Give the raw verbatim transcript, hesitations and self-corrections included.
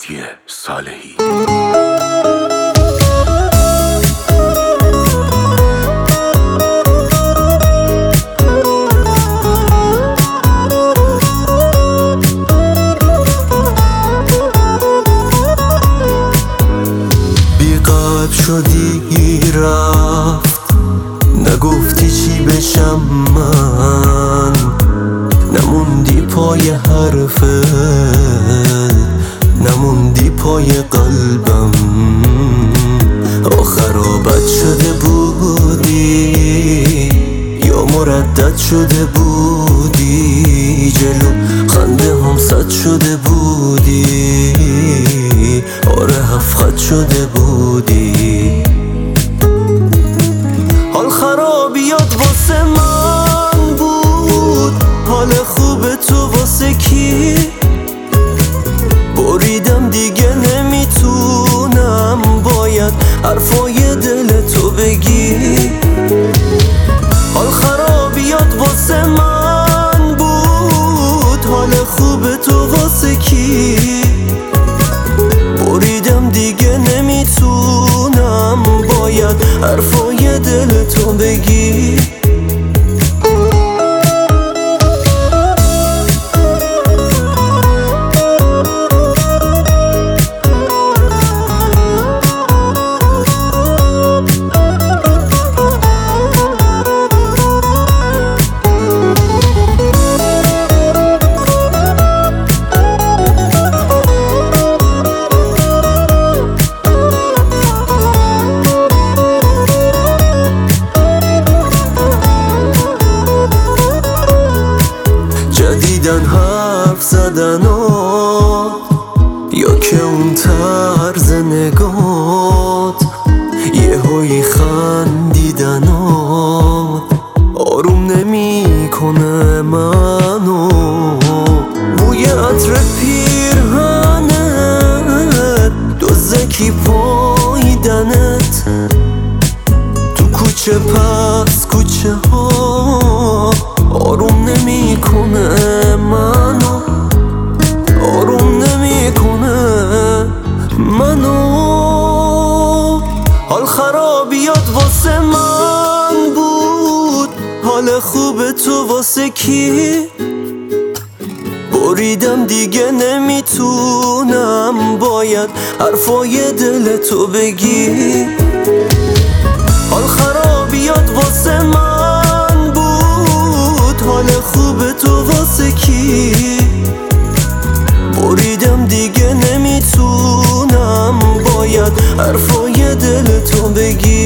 مهدی صالحی. بی‌قدر شدی رفت، نگفتی چی بشم من، نموندی پای حرفت، نموندی پای قلبم. آخرا بد شده بودی یا مردد شده بودی، جلو خنده هم صد شده بودی، آره هفت خط شده بودی. حال خرابیات واسه من بود، حال خوب تو واسه کی؟ بریدم دیگه نمیتونم، باید حرفای دل تو بگی. حال خرابیات واسه من بود، حال خوب تو واسه کی؟ بریدم دیگه نمیتونم، باید حرفای دل تو بگی. جدیدن حرف زدنات یا که اون طرز نگات، یه هایی خندیدنات آروم نمی کنه منو. بوی عطر پیرهنت، دزدکی پاییدنت تو کوچه پس کوچه ها، آروم نمی کنه منو، آروم نمی کنه منو. حال خرابیات واسه من بود، حال خوب تو واسه کی؟ بریدم دیگه نمیتونم، باید حرفای دل تو بگی. حال خرابیات واسه من بود، حال خوب تو واسه کی؟ بریدم دیگه نمیتونم، باید حرفای دل تو بگی.